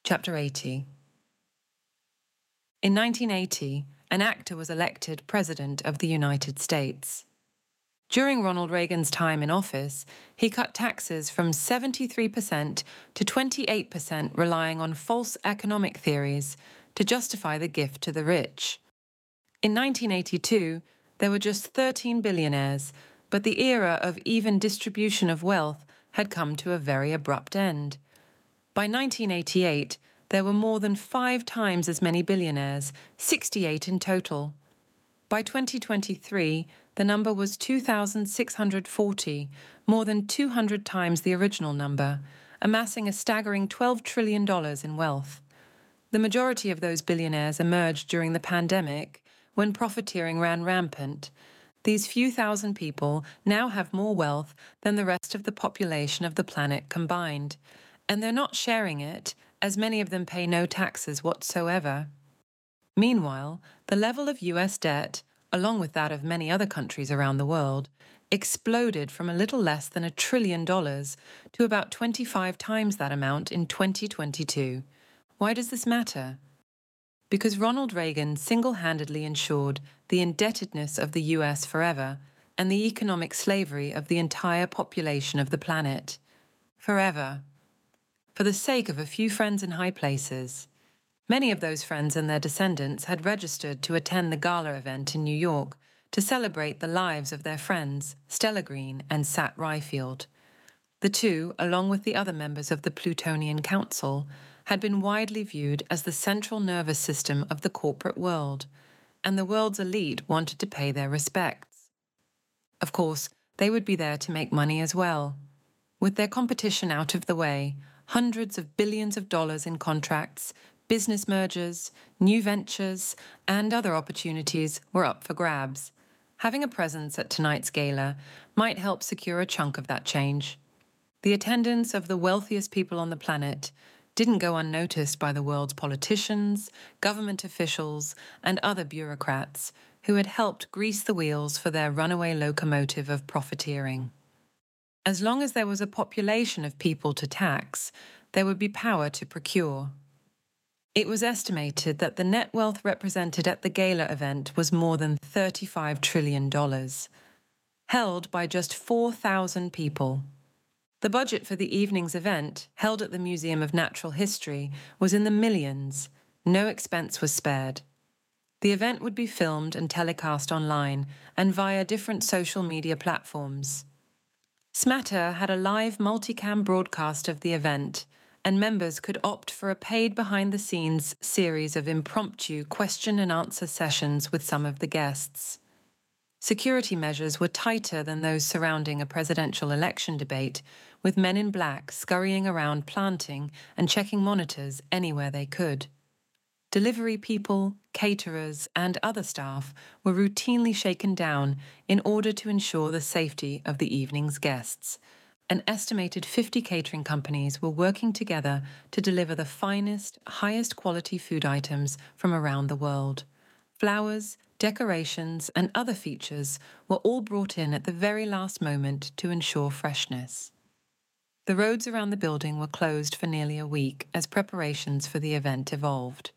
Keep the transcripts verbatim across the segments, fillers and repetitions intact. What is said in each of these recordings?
Chapter eighty. In nineteen eighty, an actor was elected President of the United States. During Ronald Reagan's time in office, he cut taxes from seventy-three percent to twenty-eight percent, relying on false economic theories to justify the gift to the rich. In nineteen eighty-two, there were just thirteen billionaires, but the era of even distribution of wealth had come to a very abrupt end. By nineteen eighty-eight, there were more than five times as many billionaires, sixty-eight in total. By twenty twenty-three, the number was two thousand six hundred forty, more than two hundred times the original number, amassing a staggering twelve trillion dollars in wealth. The majority of those billionaires emerged during the pandemic, when profiteering ran rampant. These few thousand people now have more wealth than the rest of the population of the planet combined, and they're not sharing it, as many of them pay no taxes whatsoever. Meanwhile, the level of U S debt, along with that of many other countries around the world, exploded from a little less than a trillion dollars to about twenty-five times that amount in twenty twenty-two. Why does this matter? Because Ronald Reagan single-handedly ensured the indebtedness of the U S forever and the economic slavery of the entire population of the planet. Forever. For the sake of a few friends in high places. Many of those friends and their descendants had registered to attend the gala event in New York to celebrate the lives of their friends, Stella Green and Sat Ryfield. The two, along with the other members of the Plutonian Council, had been widely viewed as the central nervous system of the corporate world, and the world's elite wanted to pay their respects. Of course, they would be there to make money as well. With their competition out of the way, hundreds of billions of dollars in contracts, business mergers, new ventures, and other opportunities were up for grabs. Having a presence at tonight's gala might help secure a chunk of that change. The attendance of the wealthiest people on the planet didn't go unnoticed by the world's politicians, government officials, and other bureaucrats who had helped grease the wheels for their runaway locomotive of profiteering. As long as there was a population of people to tax, there would be power to procure. It was estimated that the net wealth represented at the gala event was more than thirty-five trillion dollars, held by just four thousand people. The budget for the evening's event, held at the Museum of Natural History, was in the millions. No expense was spared. The event would be filmed and telecast online and via different social media platforms. Smatter had a live multicam broadcast of the event, and members could opt for a paid behind-the-scenes series of impromptu question-and-answer sessions with some of the guests. Security measures were tighter than those surrounding a presidential election debate, with men in black scurrying around planting and checking monitors anywhere they could. Delivery people, caterers, and other staff were routinely shaken down in order to ensure the safety of the evening's guests. An estimated fifty catering companies were working together to deliver the finest, highest quality food items from around the world. Flowers, decorations, and other features were all brought in at the very last moment to ensure freshness. The roads around the building were closed for nearly a week as preparations for the event evolved.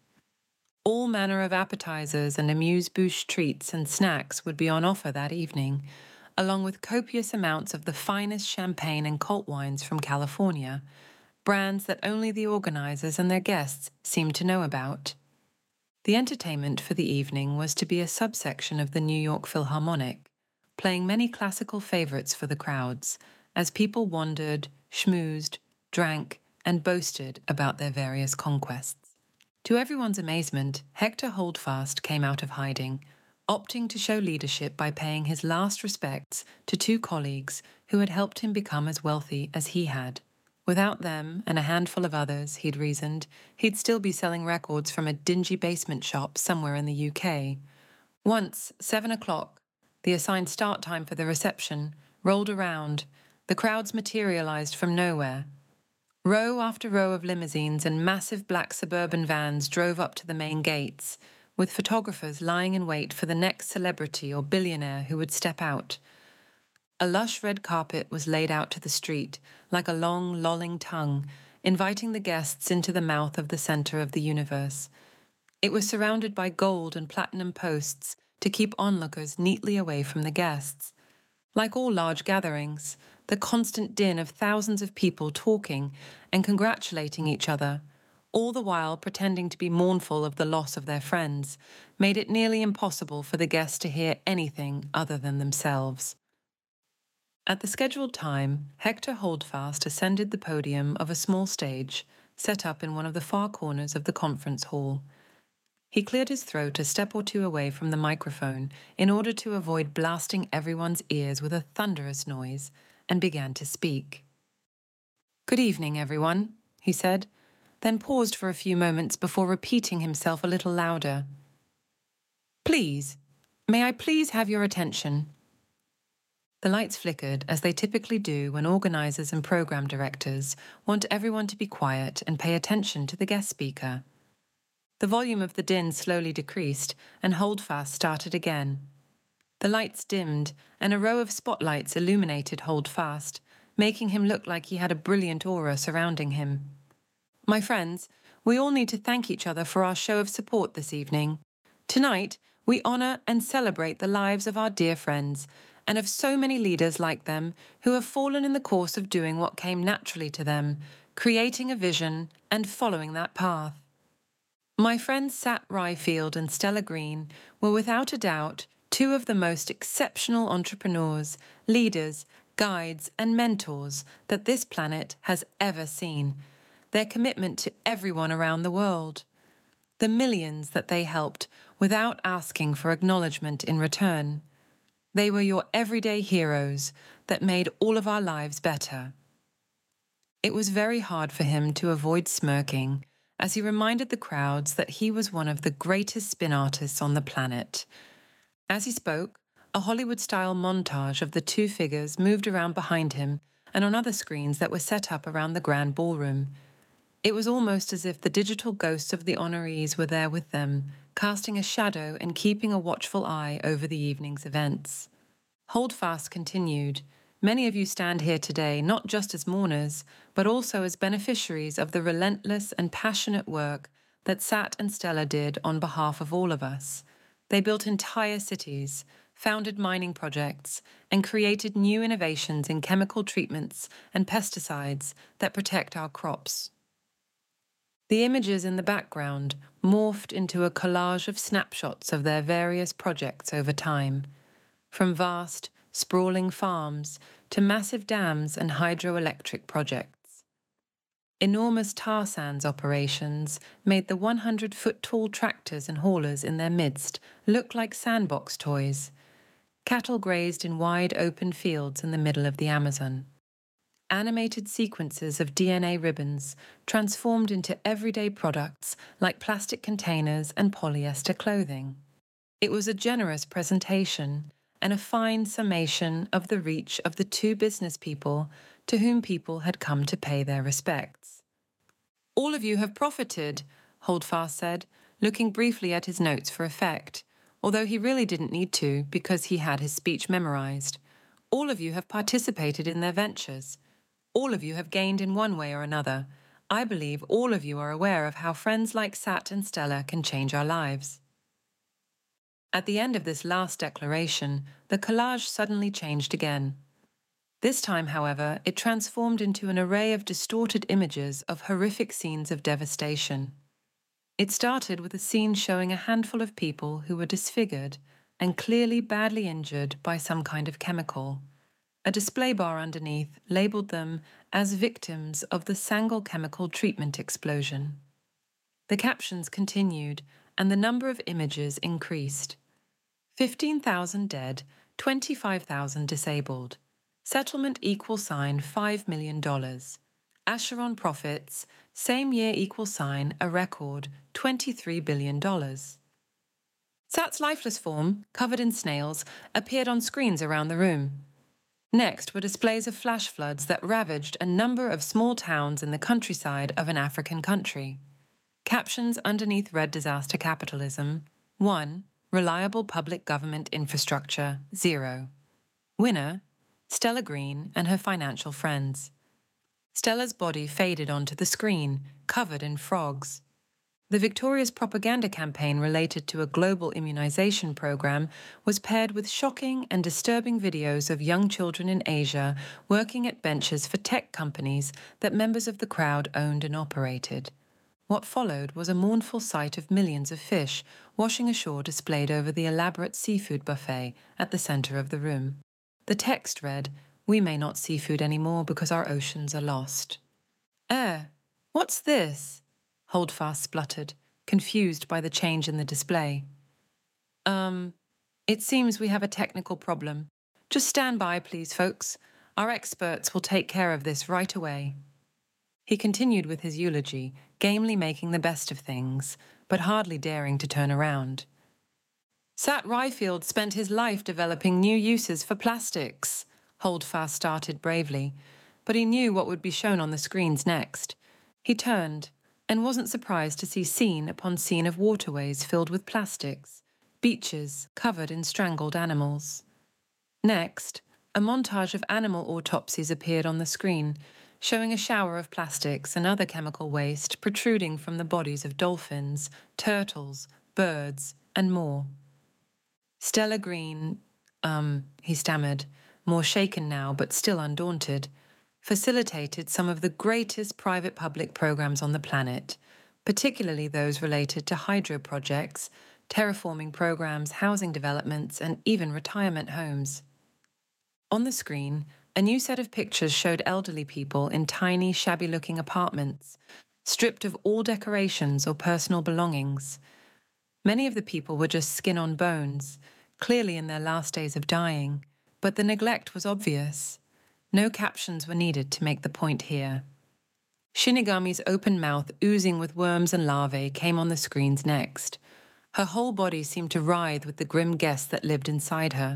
All manner of appetizers and amuse-bouche treats and snacks would be on offer that evening, along with copious amounts of the finest champagne and cult wines from California, brands that only the organizers and their guests seemed to know about. The entertainment for the evening was to be a subsection of the New York Philharmonic, playing many classical favorites for the crowds, as people wandered, schmoozed, drank, and boasted about their various conquests. To everyone's amazement, Hector Holdfast came out of hiding, opting to show leadership by paying his last respects to two colleagues who had helped him become as wealthy as he had. Without them, and a handful of others, he'd reasoned, he'd still be selling records from a dingy basement shop somewhere in the U K. Once, seven o'clock, the assigned start time for the reception, rolled around, the crowds materialized from nowhere. Row after row of limousines and massive black suburban vans drove up to the main gates, with photographers lying in wait for the next celebrity or billionaire who would step out. A lush red carpet was laid out to the street, like a long, lolling tongue, inviting the guests into the mouth of the center of the universe. It was surrounded by gold and platinum posts to keep onlookers neatly away from the guests. Like all large gatherings, the constant din of thousands of people talking and congratulating each other, all the while pretending to be mournful of the loss of their friends, made it nearly impossible for the guests to hear anything other than themselves. At the scheduled time, Hector Holdfast ascended the podium of a small stage set up in one of the far corners of the conference hall. He cleared his throat a step or two away from the microphone in order to avoid blasting everyone's ears with a thunderous noise, and began to speak. "Good evening, everyone," he said, then paused for a few moments before repeating himself a little louder. "Please, may I please have your attention?" The lights flickered, as they typically do when organizers and program directors want everyone to be quiet and pay attention to the guest speaker. The volume of the din slowly decreased, and Holdfast started again. The lights dimmed, and a row of spotlights illuminated Holdfast, making him look like he had a brilliant aura surrounding him. "My friends, we all need to thank each other for our show of support this evening. Tonight, we honor and celebrate the lives of our dear friends, and of so many leaders like them who have fallen in the course of doing what came naturally to them, creating a vision and following that path. My friends Sat Ryfield and Stella Green were without a doubt two of the most exceptional entrepreneurs, leaders, guides, and mentors that this planet has ever seen. Their commitment to everyone around the world, the millions that they helped without asking for acknowledgement in return. They were your everyday heroes that made all of our lives better." It was very hard for him to avoid smirking as he reminded the crowds that he was one of the greatest spin artists on the planet. As he spoke, a Hollywood-style montage of the two figures moved around behind him and on other screens that were set up around the grand ballroom. It was almost as if the digital ghosts of the honorees were there with them, casting a shadow and keeping a watchful eye over the evening's events. Holdfast continued, "Many of you stand here today not just as mourners, but also as beneficiaries of the relentless and passionate work that Sat and Stella did on behalf of all of us. They built entire cities, founded mining projects, and created new innovations in chemical treatments and pesticides that protect our crops." The images in the background morphed into a collage of snapshots of their various projects over time, from vast, sprawling farms to massive dams and hydroelectric projects. Enormous tar sands operations made the one hundred foot tall tractors and haulers in their midst look like sandbox toys. Cattle grazed in wide open fields in the middle of the Amazon. Animated sequences of D N A ribbons transformed into everyday products like plastic containers and polyester clothing. It was a generous presentation and a fine summation of the reach of the two business people to whom people had come to pay their respects. "All of you have profited," Holdfast said, looking briefly at his notes for effect, although he really didn't need to because he had his speech memorized. "All of you have participated in their ventures. All of you have gained in one way or another. I believe all of you are aware of how friends like Sat and Stella can change our lives." At the end of this last declaration, the collage suddenly changed again. This time, however, it transformed into an array of distorted images of horrific scenes of devastation. It started with a scene showing a handful of people who were disfigured and clearly badly injured by some kind of chemical. A display bar underneath labeled them as victims of the Sangol chemical treatment explosion. The captions continued, and the number of images increased. fifteen thousand dead, twenty-five thousand disabled. Settlement equal sign five million dollars. Acheron profits, same year equal sign a record twenty-three billion dollars. Sat's lifeless form, covered in snails, appeared on screens around the room. Next were displays of flash floods that ravaged a number of small towns in the countryside of an African country. Captions underneath read disaster capitalism. one. Reliable public government infrastructure, zero. Winner, Stella Green and her financial friends. Stella's body faded onto the screen, covered in frogs. The Victoria's propaganda campaign related to a global immunization program was paired with shocking and disturbing videos of young children in Asia working at benches for tech companies that members of the crowd owned and operated. What followed was a mournful sight of millions of fish washing ashore displayed over the elaborate seafood buffet at the center of the room. The text read, "We may not see food anymore because our oceans are lost." "Eh, what's this?" Holdfast spluttered, confused by the change in the display. Um, it seems we have a technical problem. Just stand by, please, folks. Our experts will take care of this right away." He continued with his eulogy, gamely making the best of things, but hardly daring to turn around. "Sat Ryfield spent his life developing new uses for plastics," Holdfast started bravely, but he knew what would be shown on the screens next. He turned and wasn't surprised to see scene upon scene of waterways filled with plastics, beaches covered in strangled animals. Next, a montage of animal autopsies appeared on the screen, showing a shower of plastics and other chemical waste protruding from the bodies of dolphins, turtles, birds, and more. Stella Green, um, he stammered, more shaken now but still undaunted, facilitated some of the greatest private-public programs on the planet, particularly those related to hydro projects, terraforming programs, housing developments, and even retirement homes. On the screen, a new set of pictures showed elderly people in tiny, shabby-looking apartments, stripped of all decorations or personal belongings. Many of the people were just skin on bones, clearly in their last days of dying, but the neglect was obvious. No captions were needed to make the point here. Shinigami's open mouth oozing with worms and larvae came on the screens next. Her whole body seemed to writhe with the grim guess that lived inside her.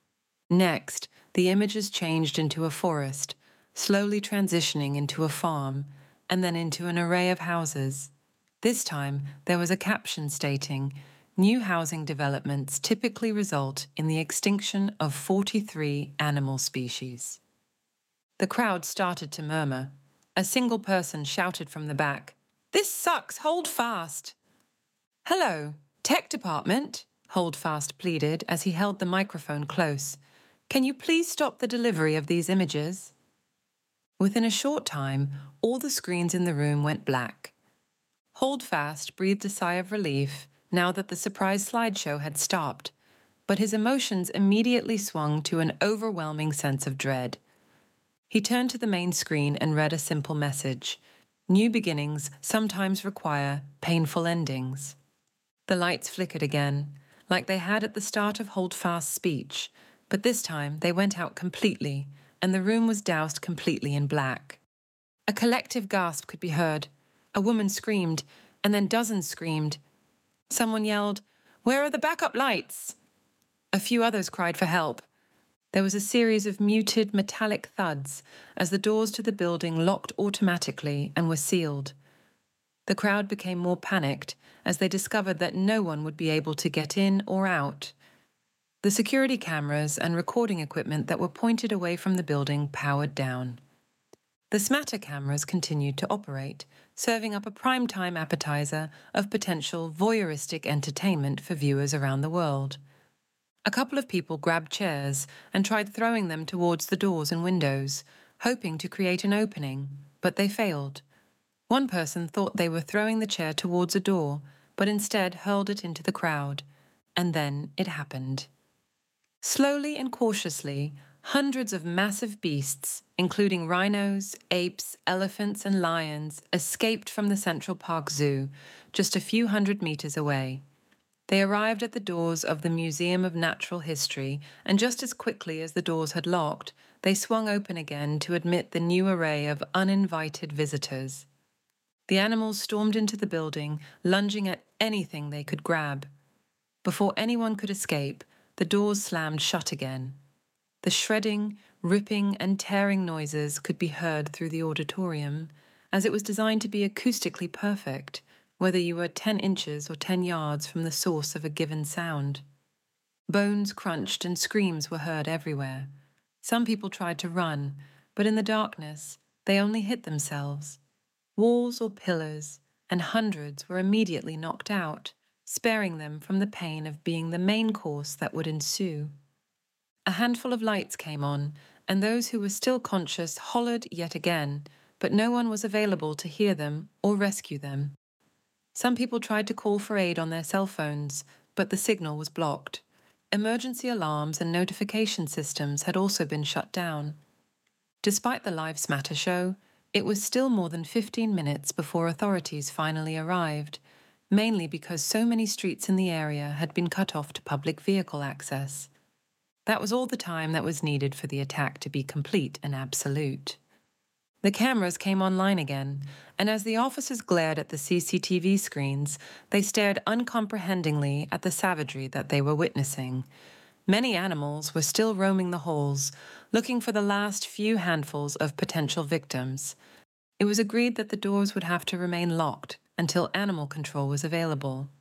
Next, the images changed into a forest, slowly transitioning into a farm, and then into an array of houses. This time, there was a caption stating, "New housing developments typically result in the extinction of forty-three animal species." The crowd started to murmur. A single person shouted from the back, "This sucks, hold fast!" "Hello, Tech Department," Holdfast pleaded as he held the microphone close. "Can you please stop the delivery of these images?" Within a short time, all the screens in the room went black. Holdfast breathed a sigh of relief now that the surprise slideshow had stopped, but his emotions immediately swung to an overwhelming sense of dread. He turned to the main screen and read a simple message. New beginnings sometimes require painful endings. The lights flickered again, like they had at the start of Holdfast's speech, but this time they went out completely, and the room was doused completely in black. A collective gasp could be heard. A woman screamed, and then dozens screamed. Someone yelled, "Where are the backup lights?" A few others cried for help. There was a series of muted metallic thuds as the doors to the building locked automatically and were sealed. The crowd became more panicked as they discovered that no one would be able to get in or out. The security cameras and recording equipment that were pointed away from the building powered down. The smatter cameras continued to operate, serving up a prime-time appetizer of potential voyeuristic entertainment for viewers around the world. A couple of people grabbed chairs and tried throwing them towards the doors and windows, hoping to create an opening, but they failed. One person thought they were throwing the chair towards a door, but instead hurled it into the crowd. And then it happened. Slowly and cautiously, hundreds of massive beasts, including rhinos, apes, elephants, and lions, escaped from the Central Park Zoo, just a few hundred meters away. They arrived at the doors of the Museum of Natural History, and just as quickly as the doors had locked, they swung open again to admit the new array of uninvited visitors. The animals stormed into the building, lunging at anything they could grab. Before anyone could escape, the doors slammed shut again. The shredding, ripping, and tearing noises could be heard through the auditorium, as it was designed to be acoustically perfect, whether you were ten inches or ten yards from the source of a given sound. Bones crunched and screams were heard everywhere. Some people tried to run, but in the darkness, they only hit themselves. Walls or pillars, and hundreds were immediately knocked out, sparing them from the pain of being the main course that would ensue. A handful of lights came on, and those who were still conscious hollered yet again, but no one was available to hear them or rescue them. Some people tried to call for aid on their cell phones, but the signal was blocked. Emergency alarms and notification systems had also been shut down. Despite the Lives Matter show, it was still more than fifteen minutes before authorities finally arrived, mainly because so many streets in the area had been cut off to public vehicle access. That was all the time that was needed for the attack to be complete and absolute. The cameras came online again, and as the officers glared at the C C T V screens, they stared uncomprehendingly at the savagery that they were witnessing. Many animals were still roaming the halls, looking for the last few handfuls of potential victims. It was agreed that the doors would have to remain locked until animal control was available.